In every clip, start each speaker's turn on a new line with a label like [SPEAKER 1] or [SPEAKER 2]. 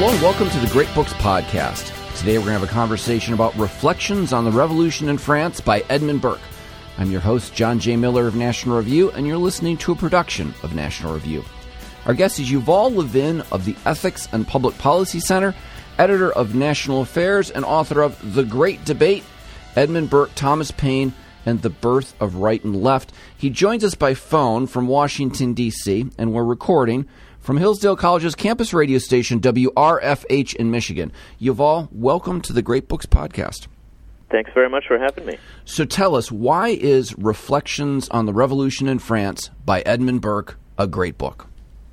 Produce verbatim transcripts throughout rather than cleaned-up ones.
[SPEAKER 1] Hello and welcome to the Great Books Podcast. Today we're going to have a conversation about Reflections on the Revolution in France by Edmund Burke. I'm your host, John J. Miller of National Review, and you're listening to a production of National Review. Our guest is Yuval Levin of the Ethics and Public Policy Center, editor of National Affairs, and author of The Great Debate, Edmund Burke, Thomas Paine, and the Birth of Right and Left. He joins us by phone from Washington, D C, and we're recording from Hillsdale College's campus radio station, W R F H in Michigan. Yuval, welcome to the Great Books Podcast.
[SPEAKER 2] Thanks very much for having me.
[SPEAKER 1] So tell us, why is Reflections on the Revolution in France by Edmund Burke a great book?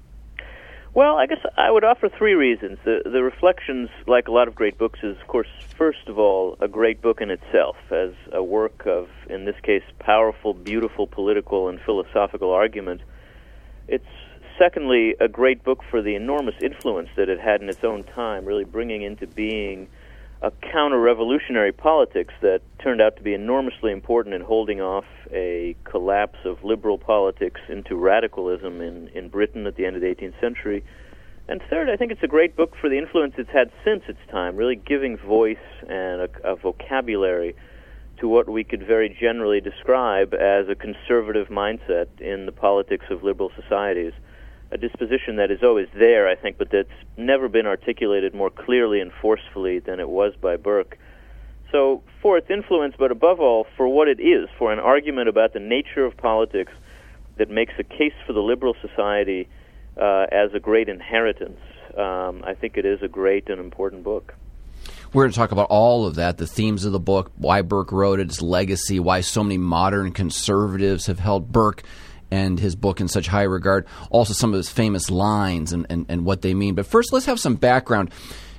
[SPEAKER 2] Well, I guess I would offer three reasons. The, the Reflections, like a lot of great books, is, of course, first of all, a great book in itself, as a work of, in this case, powerful, beautiful political and philosophical argument. It's secondly, a great book for the enormous influence that it had in its own time, really bringing into being a counter-revolutionary politics that turned out to be enormously important in holding off a collapse of liberal politics into radicalism in, in Britain at the end of the eighteenth century. And third, I think it's a great book for the influence it's had since its time, really giving voice and a, a vocabulary to what we could very generally describe as a conservative mindset in the politics of liberal societies. A disposition that is always there, I think, but that's never been articulated more clearly and forcefully than it was by Burke. So, for its influence, but above all, for what it is, for an argument about the nature of politics that makes a case for the liberal society uh, as a great inheritance, um, I think it is a great and important book.
[SPEAKER 1] We're going to talk about all of that, the themes of the book, why Burke wrote it, its legacy, why so many modern conservatives have held Burke and his book in such high regard, also some of his famous lines and, and, and what they mean. But first, let's have some background.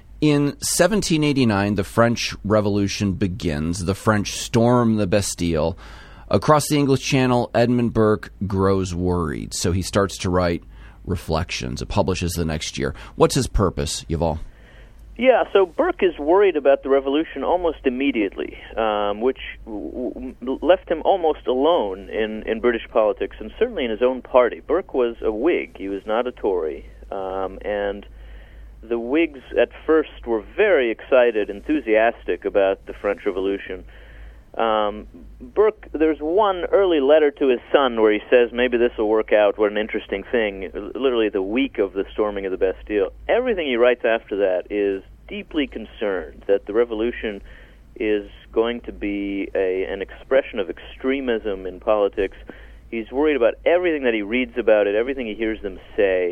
[SPEAKER 1] In seventeen eighty-nine, the French Revolution begins. The French storm the Bastille. Across the English Channel, Edmund Burke grows worried, so he starts to write Reflections. It publishes the next year. What's his purpose, Yuval?
[SPEAKER 2] Yeah, so Burke is worried about the revolution almost immediately, um, which w- w- left him almost alone in, in British politics, and certainly in his own party. Burke was a Whig. He was not a Tory. Um, and the Whigs at first were very excited, enthusiastic about the French Revolution. Um, Burke, there's one early letter to his son where he says, maybe this will work out, what an interesting thing, literally the week of the storming of the Bastille. Everything he writes after that is deeply concerned that the revolution is going to be a, an expression of extremism in politics. He's worried about everything that he reads about it, everything he hears them say.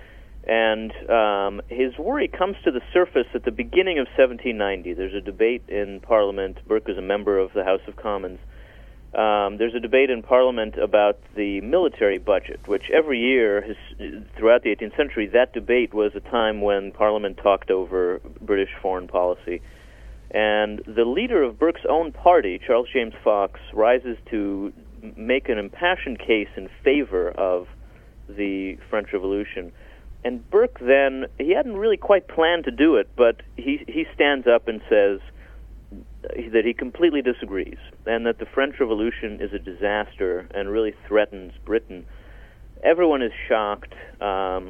[SPEAKER 2] And um, his worry comes to the surface at the beginning of seventeen ninety. There's a debate in Parliament. Burke is a member of the House of Commons. Um, there's a debate in Parliament about the military budget, which every year, has, throughout the eighteenth century, that debate was a time when Parliament talked over British foreign policy. And the leader of Burke's own party, Charles James Fox, rises to make an impassioned case in favor of the French Revolution. And Burke then, he hadn't really quite planned to do it, but he he stands up and says that he completely disagrees, and that the French Revolution is a disaster and really threatens Britain. Everyone is shocked, um,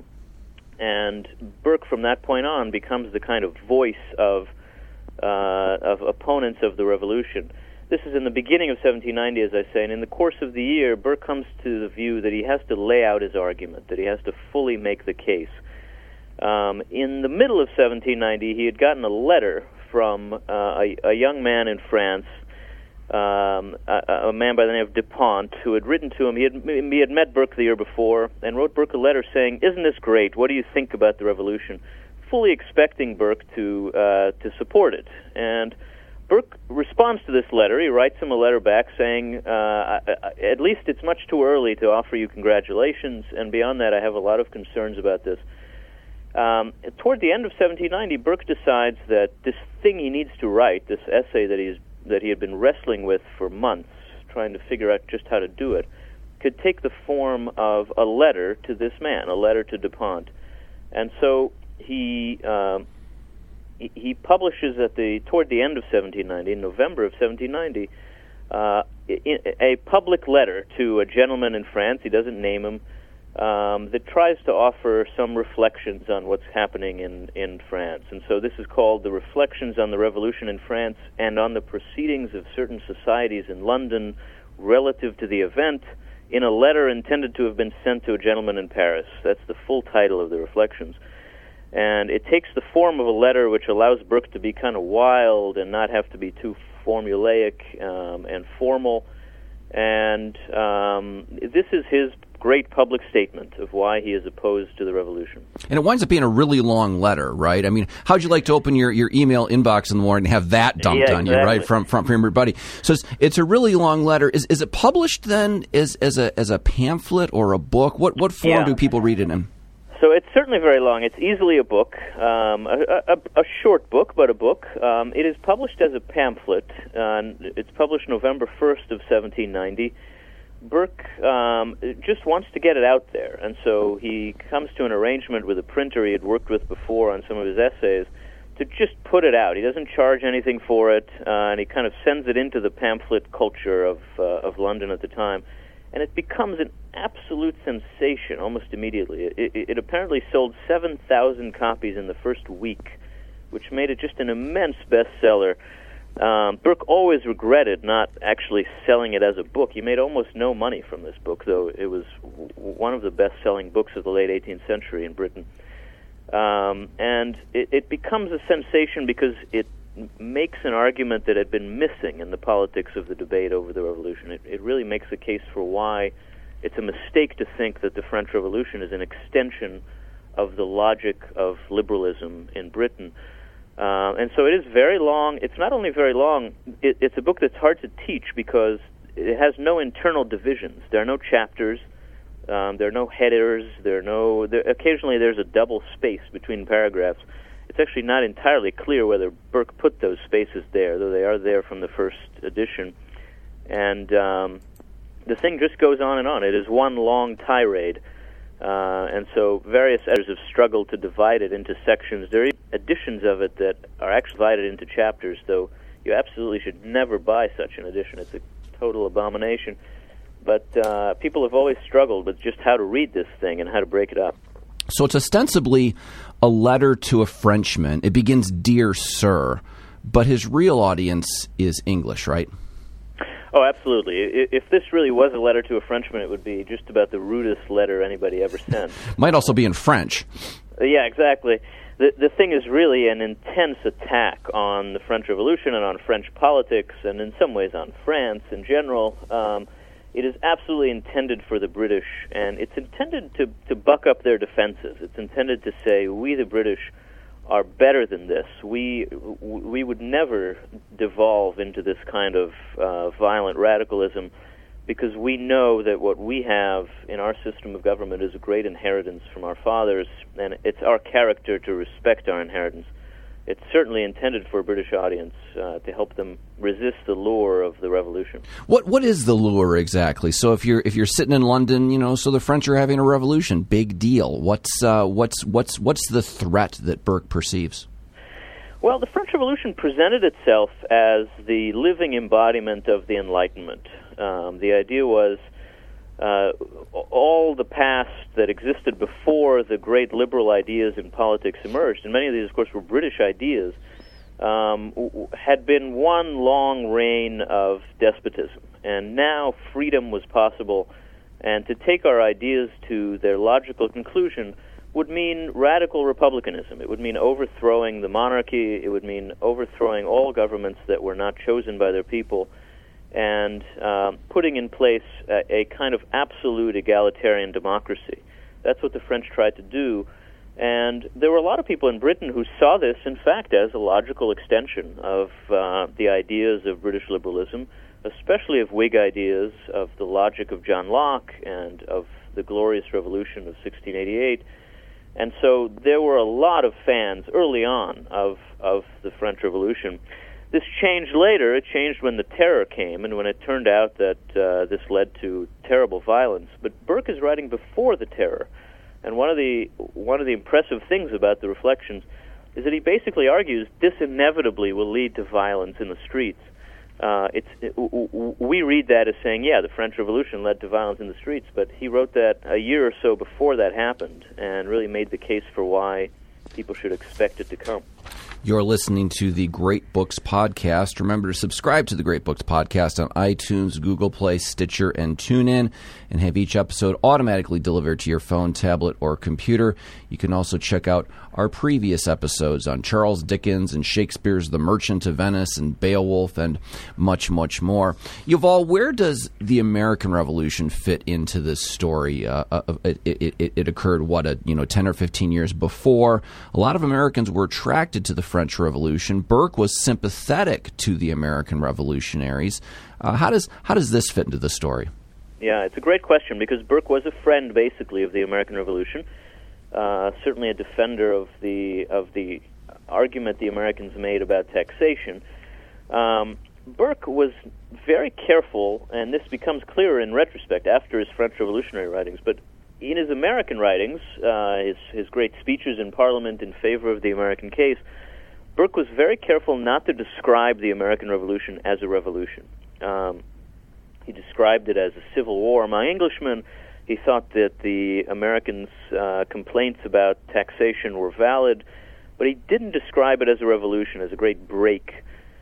[SPEAKER 2] and Burke from that point on becomes the kind of voice of uh, of opponents of the revolution. This is in the beginning of seventeen ninety, as I say, and in the course of the year, Burke comes to the view that he has to lay out his argument, that he has to fully make the case. Um, in the middle of seventeen ninety, he had gotten a letter from uh, a, a young man in France, um, a, a man by the name of Dupont, who had written to him. He had, he had met Burke the year before and wrote Burke a letter saying, "Isn't this great? What do you think about the revolution?" Fully expecting Burke to uh, to support it. And Burke responds to this letter. He writes him a letter back saying, uh, at least it's much too early to offer you congratulations, and beyond that I have a lot of concerns about this. Um, toward the end of seventeen ninety, Burke decides that this thing he needs to write, this essay that he's that he had been wrestling with for months, trying to figure out just how to do it, could take the form of a letter to this man, a letter to Dupont. And so he um, he, he publishes at the toward the end of seventeen ninety, in November of seventeen ninety, uh, a public letter to a gentleman in France. He doesn't name him, um, that tries to offer some reflections on what's happening in, in France. And so this is called The Reflections on the Revolution in France and on the Proceedings of Certain Societies in London Relative to the Event, in a letter intended to have been sent to a gentleman in Paris. That's the full title of the Reflections. And it takes the form of a letter which allows Burke to be kind of wild and not have to be too formulaic um, and formal. And um, this is his great public statement of why he is opposed to the revolution.
[SPEAKER 1] And it winds up being a really long letter, right? I mean, how'd you like to open your, your email inbox in the morning and have that dumped
[SPEAKER 2] yeah,
[SPEAKER 1] on
[SPEAKER 2] exactly.
[SPEAKER 1] you, right, from, from, from everybody? So it's, it's a really long letter. Is is it published then as as a as a pamphlet or a book? What what form
[SPEAKER 2] yeah.
[SPEAKER 1] do people read it in?
[SPEAKER 2] So it's certainly very long. It's easily a book, um, a, a, a short book, but a book. Um, it is published as a pamphlet. Uh, it's published November first of seventeen ninety. Burke um, just wants to get it out there, and so he comes to an arrangement with a printer he had worked with before on some of his essays to just put it out. He doesn't charge anything for it, uh, and he kind of sends it into the pamphlet culture of uh, of London at the time, and it becomes an absolute sensation almost immediately. It, it, it apparently sold seven thousand copies in the first week, which made it just an immense bestseller. Um, Burke always regretted not actually selling it as a book. He made almost no money from this book, though it was w- one of the best-selling books of the late eighteenth century in Britain. Um, and it, it becomes a sensation because it m- makes an argument that had been missing in the politics of the debate over the Revolution. It, it really makes a case for why it's a mistake to think that the French Revolution is an extension of the logic of liberalism in Britain. Uh, and so it is very long. It's not only very long, it, it's a book that's hard to teach because it has no internal divisions. There are no chapters. Um, there are no headers. There are no. There, occasionally there's a double space between paragraphs. It's actually not entirely clear whether Burke put those spaces there, though they are there from the first edition. And um, the thing just goes on and on. It is one long tirade. Uh, and so various editors have struggled to divide it into sections. There are editions of it that are actually divided into chapters, though you absolutely should never buy such an edition. It's a total abomination. But uh, people have always struggled with just how to read this thing and how to break it up.
[SPEAKER 1] So it's ostensibly a letter to a Frenchman. It begins, "Dear Sir," but his real audience is English, right?
[SPEAKER 2] Oh, absolutely. If this really was a letter to a Frenchman, it would be just about the rudest letter anybody ever sent.
[SPEAKER 1] Might also be in French.
[SPEAKER 2] Uh, yeah, exactly. The the thing is really an intense attack on the French Revolution and on French politics, and in some ways on France in general. Um, it is absolutely intended for the British, and it's intended to, to buck up their defenses. It's intended to say, we the British are better than this. We we would never devolve into this kind of uh, violent radicalism because we know that what we have in our system of government is a great inheritance from our fathers, and it's our character to respect our inheritance. It's certainly intended for a British audience uh, to help them resist the lure of the revolution.
[SPEAKER 1] What what is the lure exactly? So if you're if you're sitting in London, you know, so the French are having a revolution, big deal. What's uh, what's what's what's the threat that Burke perceives?
[SPEAKER 2] Well, the French Revolution presented itself as the living embodiment of the Enlightenment. Um, the idea was uh, all the past that existed before the great liberal ideas in politics emerged, and many of these, of course, were British ideas, um, w- had been one long reign of despotism. And now freedom was possible, and to take our ideas to their logical conclusion would mean radical republicanism. It would mean overthrowing the monarchy. It would mean overthrowing all governments that were not chosen by their people, and um, putting in place a, a kind of absolute egalitarian democracy. That's what the French tried to do. And there were a lot of people in Britain who saw this, in fact, as a logical extension of uh, the ideas of British liberalism, especially of Whig ideas, of the logic of John Locke, and of the Glorious Revolution of sixteen eighty-eight. And so there were a lot of fans early on of, of the French Revolution. This changed later. It changed when the Terror came and when it turned out that uh, this led to terrible violence. But Burke is writing before the Terror. And one of the one of the impressive things about the Reflections is that he basically argues this inevitably will lead to violence in the streets. uh, it's it, w- w- we read that as saying, yeah, the French Revolution led to violence in the streets, but he wrote that a year or so before that happened and really made the case for why people should expect it to come.
[SPEAKER 1] You're listening to the Great Books Podcast. Remember to subscribe to the Great Books Podcast on iTunes, Google Play, Stitcher, and TuneIn, and have each episode automatically delivered to your phone, tablet, or computer. You can also check out our previous episodes on Charles Dickens and Shakespeare's The Merchant of Venice and Beowulf and much, much more. Yuval, where does the American Revolution fit into this story? Uh, uh, it, it, it, it occurred, what, a, you know, ten or fifteen years before. A lot of Americans were attracted to the French Revolution. Burke was sympathetic to the American revolutionaries. Uh, how does how does this fit into the story?
[SPEAKER 2] Yeah, it's a great question because Burke was a friend, basically, of the American Revolution. Uh, certainly a defender of the of the argument the Americans made about taxation. Um, Burke was very careful, and this becomes clearer in retrospect after his French Revolutionary writings, but in his American writings, uh, his, his great speeches in Parliament in favor of the American case, Burke was very careful not to describe the American Revolution as a revolution. Um, he described it as a civil war among Englishmen. He thought that the Americans' uh, complaints about taxation were valid, but he didn't describe it as a revolution, as a great break.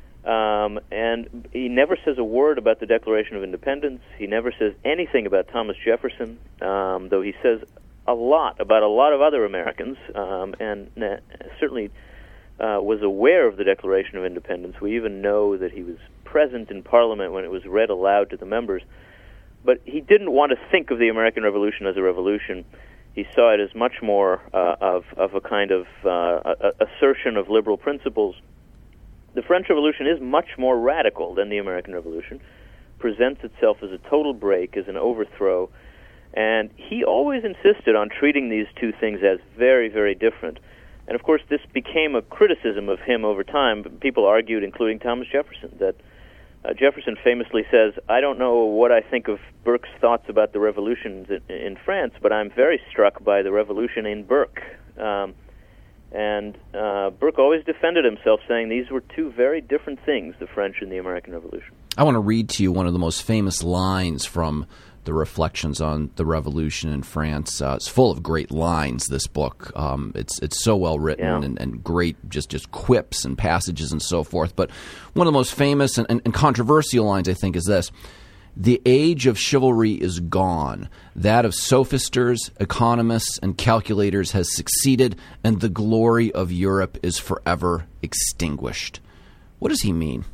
[SPEAKER 2] Um, and he never says a word about the Declaration of Independence. He never says anything about Thomas Jefferson, um, though he says a lot about a lot of other Americans, um, and uh, certainly uh, was aware of the Declaration of Independence. We even know that he was present in Parliament when it was read aloud to the members. But he didn't want to think of the American Revolution as a revolution. He saw it as much more uh, of, of a kind of uh, a, assertion of liberal principles. The French Revolution is much more radical than the American Revolution, presents itself as a total break, as an overthrow, and he always insisted on treating these two things as very, very different. And of course, this became a criticism of him over time. People argued, including Thomas Jefferson, that uh, Jefferson famously says, I don't know what I think of Burke's thoughts about the revolutions in, in France, but I'm very struck by the revolution in Burke. Um, And uh, Burke always defended himself, saying these were two very different things, the French and the American Revolution.
[SPEAKER 1] I want to read to you one of the most famous lines from the Reflections on the Revolution in France. Uh, it's full of great lines, this book. Um, it's it's so well written
[SPEAKER 2] yeah.
[SPEAKER 1] and, and great, just, just quips and passages and so forth. But one of the most famous and, and, and controversial lines, I think, is this. The age of chivalry is gone. That of sophisters, economists, and calculators has succeeded, and the glory of Europe is forever extinguished. What does he mean?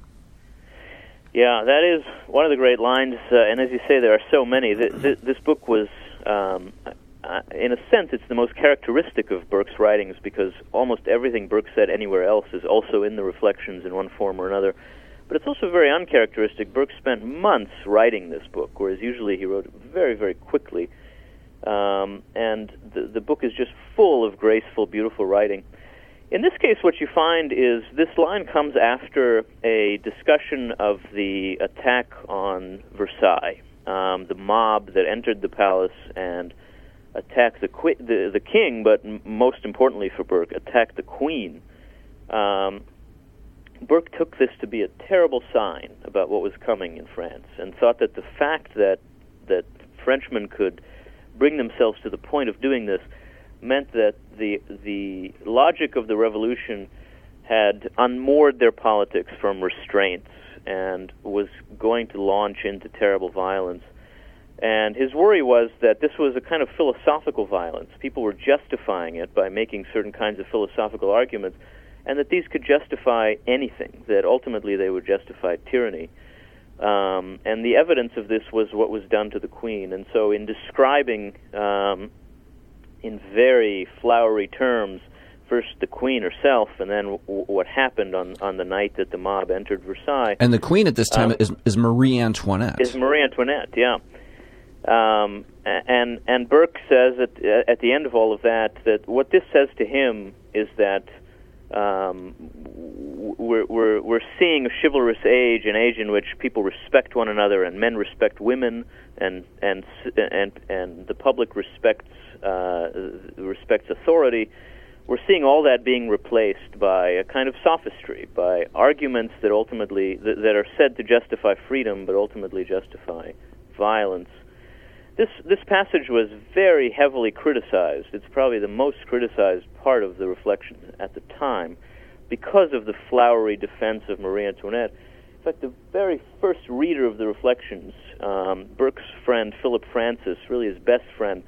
[SPEAKER 2] Yeah, that is one of the great lines, uh, and as you say, there are so many. Th- th- this book was, um, uh, in a sense, it's the most characteristic of Burke's writings because almost everything Burke said anywhere else is also in the Reflections in one form or another. But it's also very uncharacteristic. Burke spent months writing this book, whereas usually he wrote it very, very quickly. Um, and the, the book is just full of graceful, beautiful writing. In this case, what you find is this line comes after a discussion of the attack on Versailles, um, the mob that entered the palace and attacked the, qui- the, the king, but m- most importantly for Burke, attacked the queen. Um, Burke took this to be a terrible sign about what was coming in France and thought that the fact that that Frenchmen could bring themselves to the point of doing this meant that the the logic of the revolution had unmoored their politics from restraints and was going to launch into terrible violence. And his worry was that this was a kind of philosophical violence. People were justifying it by making certain kinds of philosophical arguments, and that these could justify anything, that ultimately they would justify tyranny. Um, and the evidence of this was what was done to the Queen. And so in describing um, in very flowery terms first the Queen herself and then w- what happened on, on the night that the mob entered Versailles.
[SPEAKER 1] And the Queen at this time
[SPEAKER 2] um,
[SPEAKER 1] is, is Marie Antoinette.
[SPEAKER 2] Is Marie Antoinette, yeah. Um, and and Burke says at, at the end of all of that that what this says to him is that Um, we're, we're we're seeing a chivalrous age, an age in which people respect one another, and men respect women, and and and and the public respects uh, respects authority. we're seeing all that being replaced by a kind of sophistry, by arguments that ultimately th- that are said to justify freedom, but ultimately justify violence. This this passage was very heavily criticized. It's probably the most criticized part of the Reflections at the time, because of the flowery defense of Marie Antoinette. In fact, the very first reader of the Reflections, um, Burke's friend Philip Francis, really his best friend,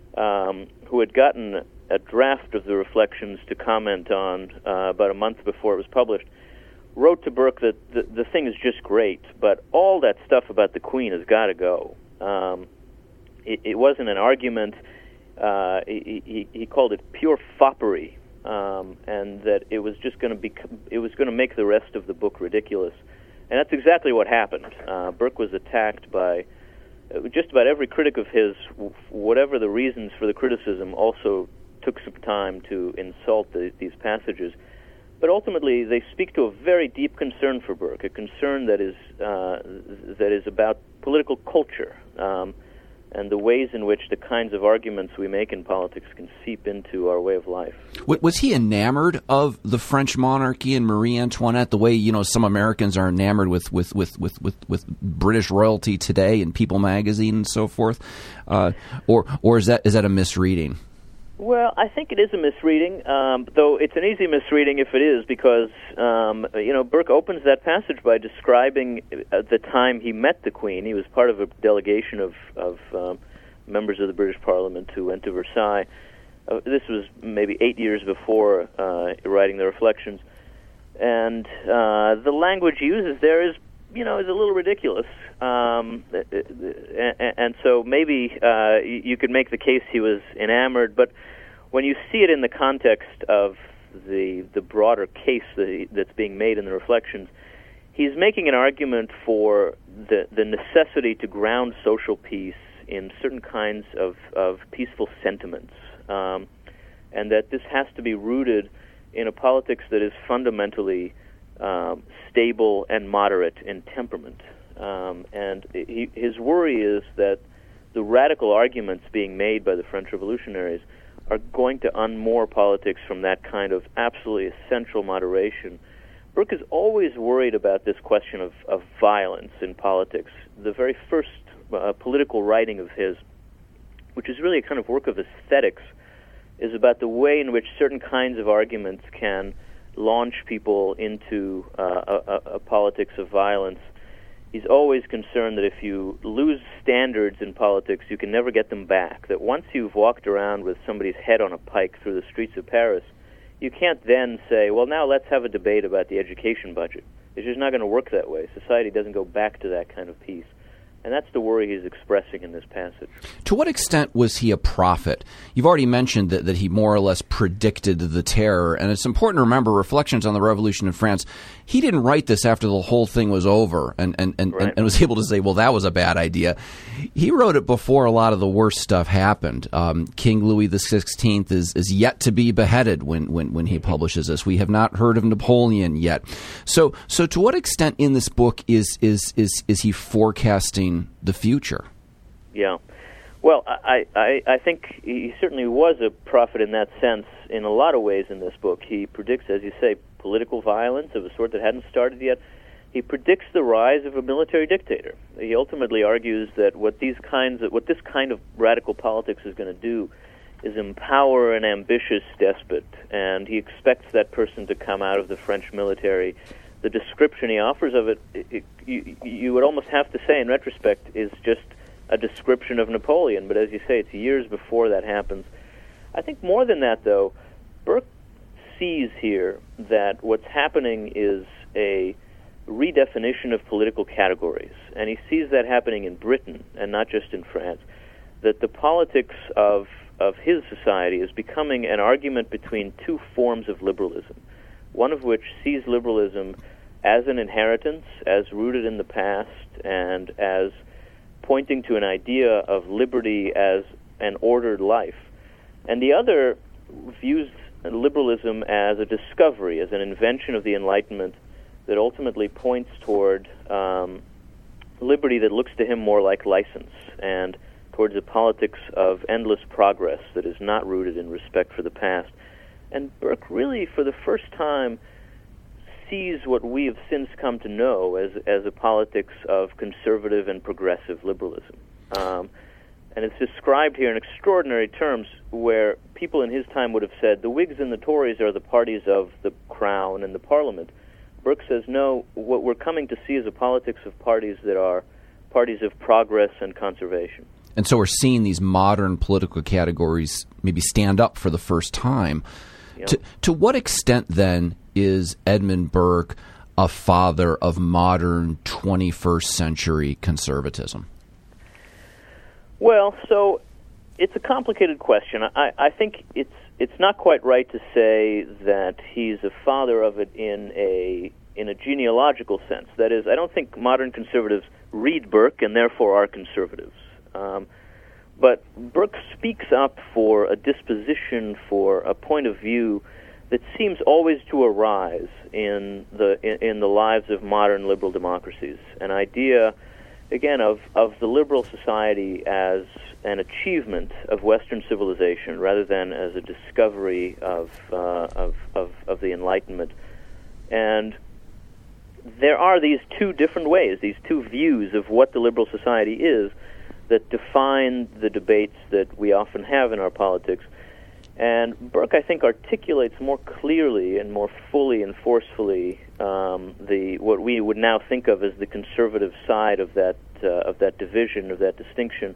[SPEAKER 2] um, who had gotten a draft of the Reflections to comment on uh, about a month before it was published, wrote to Burke that the, the thing is just great, but all that stuff about the Queen has got to go. Um, it, it wasn't an argument. Uh, he, he, he called it pure foppery, um, and that it was just going to be it was going to make the rest of the book ridiculous. And that's exactly what happened. Uh, Burke was attacked by just about every critic of his, whatever the reasons for the criticism, also took some time to insult the, these passages. But ultimately, they speak to a very deep concern for Burke, a concern that is uh, that is about political culture um, and the ways in which the kinds of arguments we make in politics can seep into our way of life.
[SPEAKER 1] Was he enamored of the French monarchy and Marie Antoinette the way, you know, some Americans are enamored with with, with, with, with, with British royalty today in People magazine and so forth? Uh, or or is that is that a misreading?
[SPEAKER 2] Well, I think it is a misreading, um, though it's an easy misreading if it is, because, um, you know, Burke opens that passage by describing uh, the time he met the Queen. He was part of a delegation of, of um, members of the British Parliament who went to Versailles. Uh, this was maybe eight years before uh, writing the Reflections. And uh, the language he uses there is, you know, is a little ridiculous. Um, and, and so maybe uh, you could make the case he was enamored, but when you see it in the context of the the broader case that he, that's being made in the Reflections, he's making an argument for the the necessity to ground social peace in certain kinds of, of peaceful sentiments, um, and that this has to be rooted in a politics that is fundamentally um, stable and moderate in temperament. Um, and he, his worry is that the radical arguments being made by the French revolutionaries are going to unmoor politics from that kind of absolutely essential moderation. Burke is always worried about this question of, of violence in politics. The very first uh, political writing of his, which is really a kind of work of aesthetics, is about the way in which certain kinds of arguments can launch people into uh, a, a, a politics of violence. He's always concerned that if you lose standards in politics, you can never get them back. That once you've walked around with somebody's head on a pike through the streets of Paris, you can't then say, well, now let's have a debate about the education budget. It's just not going to work that way. Society doesn't go back to that kind of peace. And that's the worry he's expressing in this passage.
[SPEAKER 1] To what extent was he a prophet? You've already mentioned that, that he more or less predicted the terror, and it's important to remember Reflections on the Revolution in France. He didn't write this after the whole thing was over and, and, and,
[SPEAKER 2] right.
[SPEAKER 1] and, and was able to say, well, that was a bad idea. He wrote it before a lot of the worst stuff happened. Um, King Louis the Sixteenth is, is yet to be beheaded when, when, when he publishes this. We have not heard of Napoleon yet. So so to what extent in this book is is is, is he forecasting the future?
[SPEAKER 2] Yeah. Well, I, I, I think he certainly was a prophet in that sense in a lot of ways in this book. He predicts, as you say, political violence of a sort that hadn't started yet. He predicts the rise of a military dictator. He ultimately argues that what these kinds of, what this kind of radical politics is going to do is empower an ambitious despot, and he expects that person to come out of the French military. The description he offers of it, it, it you, you would almost have to say in retrospect, is just a description of Napoleon. But as you say, it's years before that happens. I think more than that, though, Burke sees here that what's happening is a redefinition of political categories. And he sees that happening in Britain and not just in France, that the politics of, of his society is becoming an argument between two forms of liberalism, one of which sees liberalism as an inheritance, as rooted in the past, and as pointing to an idea of liberty as an ordered life. And the other views liberalism as a discovery, as an invention of the Enlightenment that ultimately points toward um, liberty that looks to him more like license, and towards a politics of endless progress that is not rooted in respect for the past. And Burke really, for the first time, sees what we have since come to know as as a politics of conservative and progressive liberalism. Um, and it's described here in extraordinary terms where people in his time would have said the Whigs and the Tories are the parties of the Crown and the Parliament. Burke says, no, what we're coming to see is a politics of parties that are parties of progress and conservation.
[SPEAKER 1] And so we're seeing these modern political categories maybe stand up for the first time. Yep. To, to what extent, then, is Edmund Burke a father of modern twenty-first century conservatism?
[SPEAKER 2] Well, so it's a complicated question. I, I think it's it's not quite right to say that he's a father of it in a in a genealogical sense. That is, I don't think modern conservatives read Burke and therefore are conservatives. Um, but Burke speaks up for a disposition, for a point of view that seems always to arise in the in, in the lives of modern liberal democracies. An idea, again, of, of the liberal society as an achievement of Western civilization rather than as a discovery of uh, of, of of the Enlightenment. And there are these two different ways, these two views of what the liberal society is, that define the debates that we often have in our politics. And Burke, I think, articulates more clearly and more fully and forcefully um, the what we would now think of as the conservative side of that uh, of that division, of that distinction,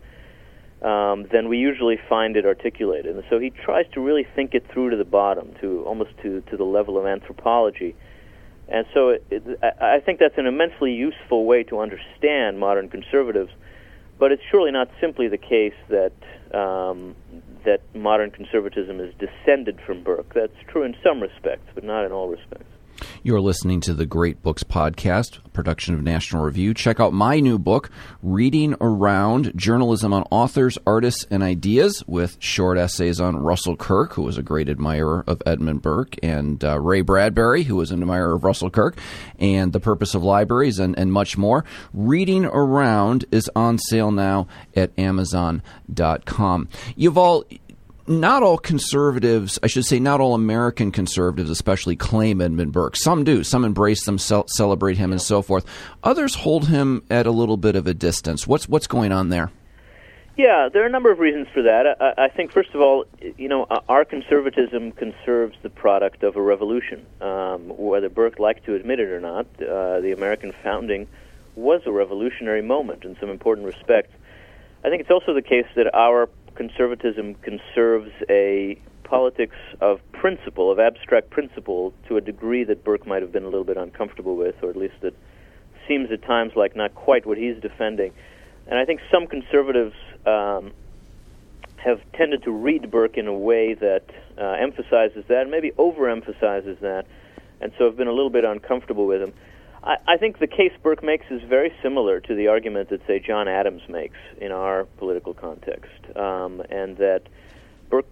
[SPEAKER 2] um, than we usually find it articulated. And so he tries to really think it through to the bottom, to almost to, to the level of anthropology. And so it, it, I think that's an immensely useful way to understand modern conservatives. But it's surely not simply the case that um, that modern conservatism is descended from Burke. That's true in some respects, but not in all respects.
[SPEAKER 1] You're listening to the Great Books Podcast, a production of National Review. Check out my new book, Reading Around, Journalism on Authors, Artists, and Ideas, with short essays on Russell Kirk, who was a great admirer of Edmund Burke, and uh, Ray Bradbury, who was an admirer of Russell Kirk, and The Purpose of Libraries, and, and much more. Reading Around is on sale now at Amazon dot com. Yuval, not all conservatives, I should say not all American conservatives especially, claim Edmund Burke. Some do. Some embrace them, ce- celebrate him, and so forth. Others hold him at a little bit of a distance. What's what's going on there?
[SPEAKER 2] Yeah, there are a number of reasons for that. I, I think, first of all, you know, our conservatism conserves the product of a revolution. Um, whether Burke liked to admit it or not, uh, the American founding was a revolutionary moment in some important respects. I think it's also the case that our conservatism conserves a politics of principle, of abstract principle, to a degree that Burke might have been a little bit uncomfortable with, or at least that seems at times like not quite what he's defending. And I think some conservatives um, have tended to read Burke in a way that uh, emphasizes that, maybe overemphasizes that, and so have been a little bit uncomfortable with him. I, I think the case Burke makes is very similar to the argument that, say, John Adams makes in our political context, um, and that Burke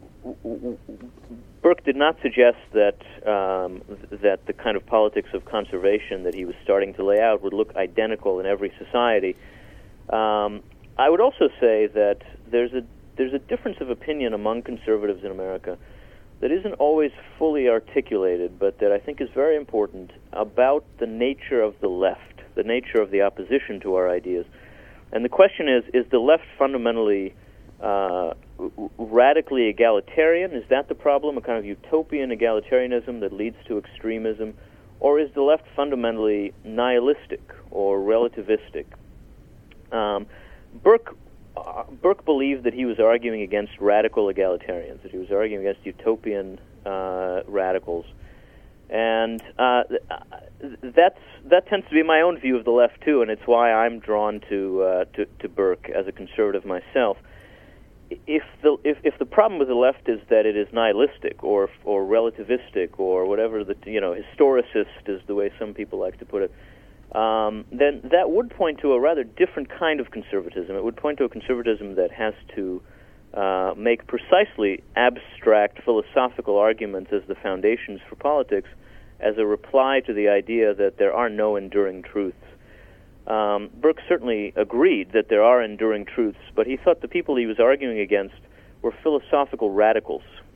[SPEAKER 2] Burke did not suggest that um, that the kind of politics of conservation that he was starting to lay out would look identical in every society. Um, I would also say that there's a there's a difference of opinion among conservatives in America that isn't always fully articulated, but that I think is very important, about the nature of the left, the nature of the opposition to our ideas. And the question is, is the left fundamentally uh, radically egalitarian? Is that the problem, a kind of utopian egalitarianism that leads to extremism? Or is the left fundamentally nihilistic or relativistic? Um, Burke Uh, Burke believed that he was arguing against radical egalitarians, that he was arguing against utopian uh, radicals, and uh, that's that tends to be my own view of the left too, and it's why I'm drawn to uh, to, to Burke as a conservative myself. If the if, if the problem with the left is that it is nihilistic or or relativistic or whatever, the you know historicist is the way some people like to put it, Um, then that would point to a rather different kind of conservatism. It would point to a conservatism that has to uh, make precisely abstract philosophical arguments as the foundations for politics, as a reply to the idea that there are no enduring truths. Um, Burke certainly agreed that there are enduring truths, but he thought the people he was arguing against were philosophical radicals,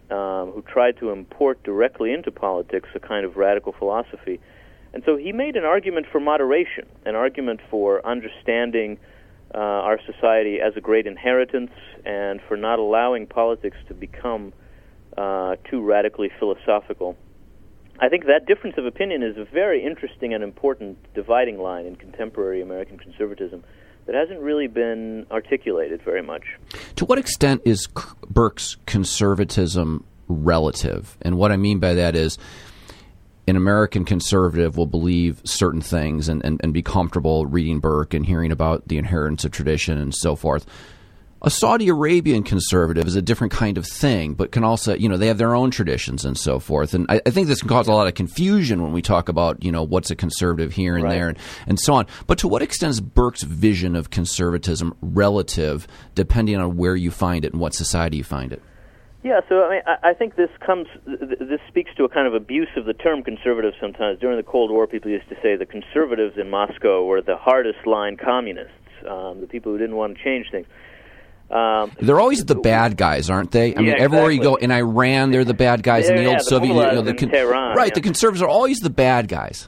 [SPEAKER 2] um, who tried to import directly into politics a kind of radical philosophy. And so he made an argument for moderation, an argument for understanding uh, our society as a great inheritance and for not allowing politics to become uh, too radically philosophical. I think that difference of opinion is a very interesting and important dividing line in contemporary American conservatism that hasn't really been articulated very much.
[SPEAKER 1] To what extent is Burke's conservatism relative? And what I mean by that is an American conservative will believe certain things and, and, and be comfortable reading Burke and hearing about the inheritance of tradition and so forth. A Saudi Arabian conservative is a different kind of thing, but can also, you know, they have their own traditions and so forth. And I, I think this can cause a lot of confusion when we talk about, you know, what's a conservative here and
[SPEAKER 2] right.
[SPEAKER 1] there and, and so on. But to what extent is Burke's vision of conservatism relative, depending on where you find it and what society you find it?
[SPEAKER 2] Yeah, so I mean, I, I think this comes. This speaks to a kind of abuse of the term conservative. Sometimes during the Cold War, people used to say the conservatives in Moscow were the hardest line communists, um, the people who didn't want to change things. Um,
[SPEAKER 1] they're always the bad guys, aren't they? I mean,
[SPEAKER 2] yeah,
[SPEAKER 1] everywhere
[SPEAKER 2] exactly.
[SPEAKER 1] you go, in Iran, they're the bad guys.
[SPEAKER 2] Yeah,
[SPEAKER 1] in the old
[SPEAKER 2] yeah, the
[SPEAKER 1] Soviet
[SPEAKER 2] mullahs
[SPEAKER 1] Union, the
[SPEAKER 2] in
[SPEAKER 1] con-
[SPEAKER 2] Tehran,
[SPEAKER 1] right?
[SPEAKER 2] yeah.
[SPEAKER 1] The conservatives are always the bad guys.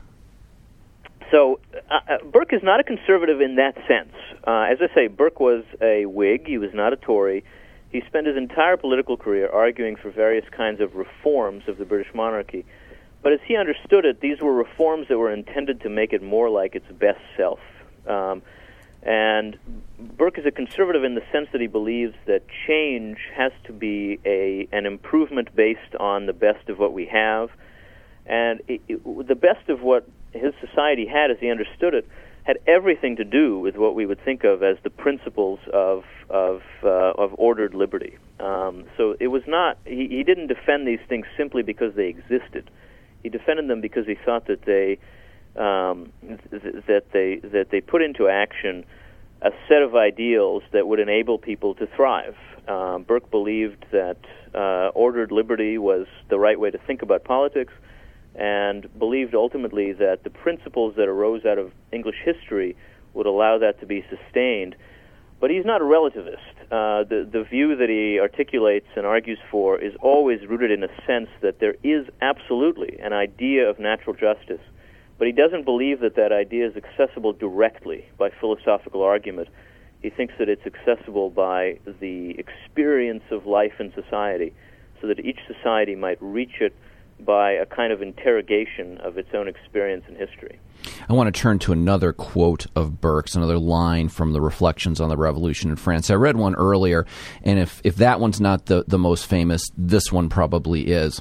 [SPEAKER 2] So uh, Burke is not a conservative in that sense. Uh, as I say, Burke was a Whig. He was not a Tory. He spent his entire political career arguing for various kinds of reforms of the British monarchy. But as he understood it, these were reforms that were intended to make it more like its best self. Um, and Burke is a conservative in the sense that he believes that change has to be a an improvement based on the best of what we have. And it, it, the best of what his society had, as he understood it, had everything to do with what we would think of as the principles of of uh, of ordered liberty. Um, so it was not he, he didn't defend these things simply because they existed. He defended them because he thought that they um, th- that they that they put into action a set of ideals that would enable people to thrive. Um, Burke believed that uh, ordered liberty was the right way to think about politics, and believed ultimately that the principles that arose out of English history would allow that to be sustained. But he's not a relativist. Uh, the, the view that he articulates and argues for is always rooted in a sense that there is absolutely an idea of natural justice, but he doesn't believe that that idea is accessible directly by philosophical argument. He thinks that it's accessible by the experience of life in society, so that each society might reach it by a kind of interrogation of its own experience and history.
[SPEAKER 1] I want to turn to another quote of Burke's, another line from the Reflections on the Revolution in France. I read one earlier, and if, if that one's not the, the most famous, this one probably is.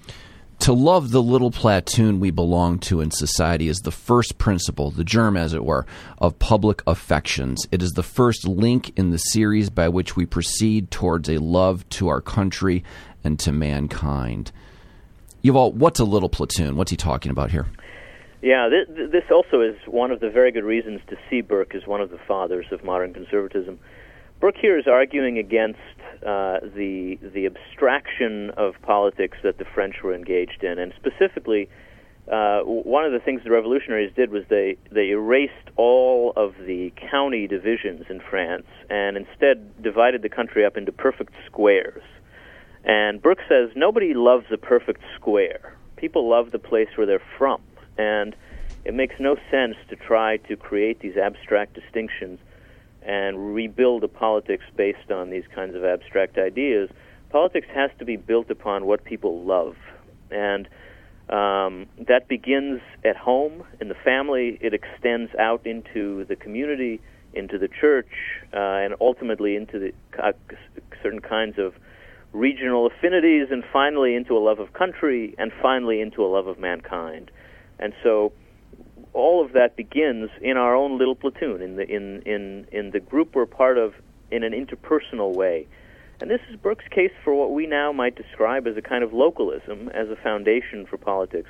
[SPEAKER 1] To love the little platoon we belong to in society is the first principle, the germ, as it were, of public affections. It is the first link in the series by which we proceed towards a love to our country and to mankind. Yuval, what's a little platoon? What's he talking about here?
[SPEAKER 2] Yeah, this, this also is one of the very good reasons to see Burke as one of the fathers of modern conservatism. Burke here is arguing against uh, the the abstraction of politics that the French were engaged in, and specifically, uh, one of the things the revolutionaries did was they, they erased all of the county divisions in France and instead divided the country up into perfect squares. And Burke says nobody loves a perfect square. People love the place where they're from. And it makes no sense to try to create these abstract distinctions and rebuild a politics based on these kinds of abstract ideas. Politics has to be built upon what people love. And um, that begins at home, in the family. It extends out into the community, into the church, uh, and ultimately into the uh, certain kinds of regional affinities, and finally into a love of country, and finally into a love of mankind. And so all of that begins in our own little platoon, in the in, in, in the group we're part of in an interpersonal way. And this is Burke's case for what we now might describe as a kind of localism as a foundation for politics.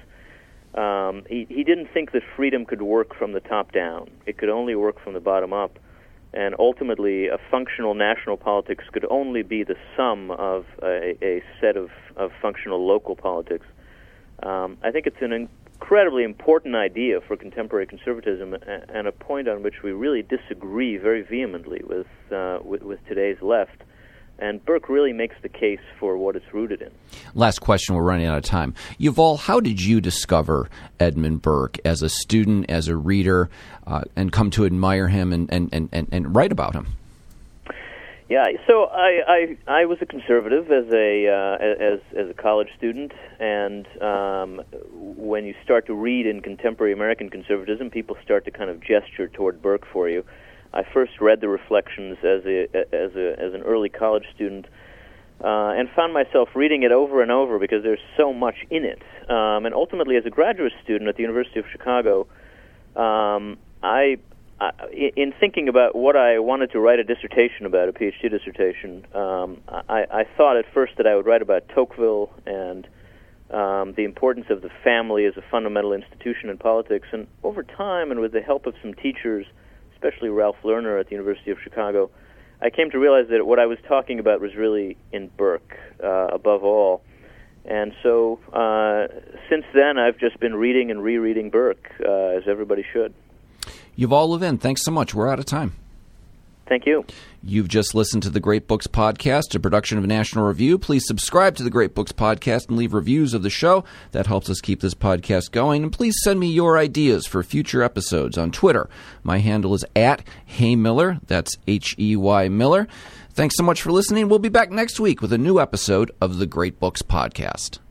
[SPEAKER 2] Um, he, he didn't think that freedom could work from the top down. It could only work from the bottom up. And ultimately, a functional national politics could only be the sum of a, a set of, of functional local politics. Um, I think it's an incredibly important idea for contemporary conservatism, and a point on which we really disagree very vehemently with uh, with, with today's left. And Burke really makes the case for what it's rooted in.
[SPEAKER 1] Last question, we're running out of time. Yuval, how did you discover Edmund Burke as a student, as a reader, uh, and come to admire him and, and, and, and write about him?
[SPEAKER 2] Yeah, so I, I I was a conservative as a uh, as as a college student, and um, when you start to read in contemporary American conservatism, people start to kind of gesture toward Burke for you. I first read the Reflections as a as a as an early college student, uh, and found myself reading it over and over because there's so much in it. Um, and ultimately, as a graduate student at the University of Chicago, um, I, I in thinking about what I wanted to write a dissertation about, a PhD dissertation, um, I, I thought at first that I would write about Tocqueville and um, the importance of the family as a fundamental institution in politics. And over time, and with the help of some teachers, especially Ralph Lerner at the University of Chicago, I came to realize that what I was talking about was really in Burke, uh, above all. And so uh, since then, I've just been reading and rereading Burke, uh, as everybody should.
[SPEAKER 1] Yuval Levin, thanks so much. We're out of time.
[SPEAKER 2] Thank you.
[SPEAKER 1] You've just listened to the Great Books Podcast, a production of National Review. Please subscribe to the Great Books Podcast and leave reviews of the show. That helps us keep this podcast going. And please send me your ideas for future episodes on Twitter. My handle is at HeyMiller. That's H E Y Miller. Thanks so much for listening. We'll be back next week with a new episode of the Great Books Podcast.